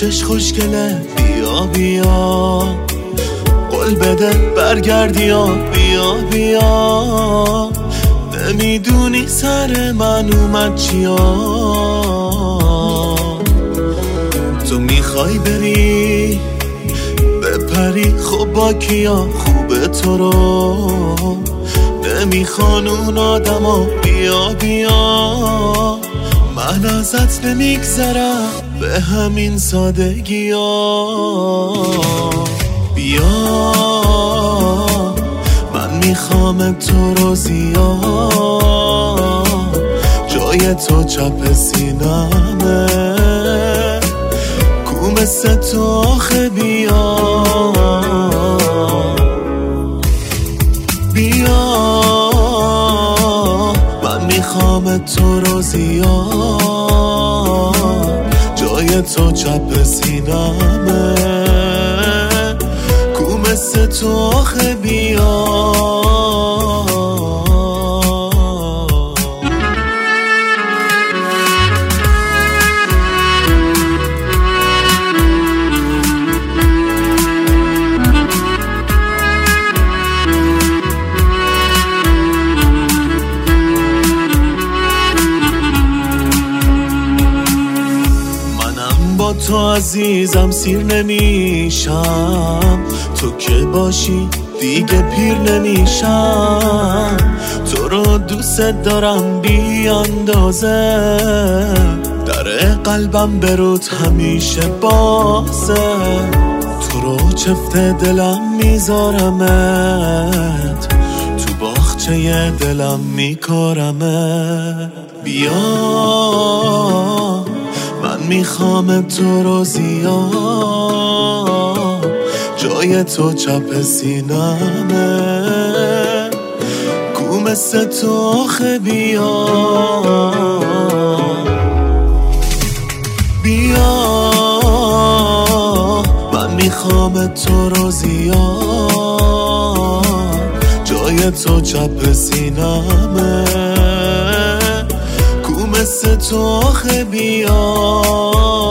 پیشش خوشگله، بیا بیا قول بده برگردی یا بیا بیا. نمیدونی سر من اومد چیا، تو میخوای بری بپری خب با کیا، خوبه تو رو نمیخوان اون آدما، بیا بیا. من ازت نمیگذرم به همین سادگی ها، بیا من میخوام تو رو زیاد، جای تو چپ سینمه کو مثل تو آخه، بیا بیا من میخوام تو رو زیاد، جای تو چپ سینمه کو مثل تو آخه، بیا. با تو عزیزم سیر نمیشم، تو که باشی دیگه پیر نمیشم. تو رو دوست دارم بی اندازه، در قلبم برود همیشه بازه. تو رو چفت دلم میذارمت، تو باغچه دلم میکارمت. بیا من میخوام تو رو زیاد، جای تو چپ سینمه کو مثل تو آخه، بیا بیا من میخوام تو رو زیاد، جای تو چپ سینمه کو مثل تو آخه، بیا.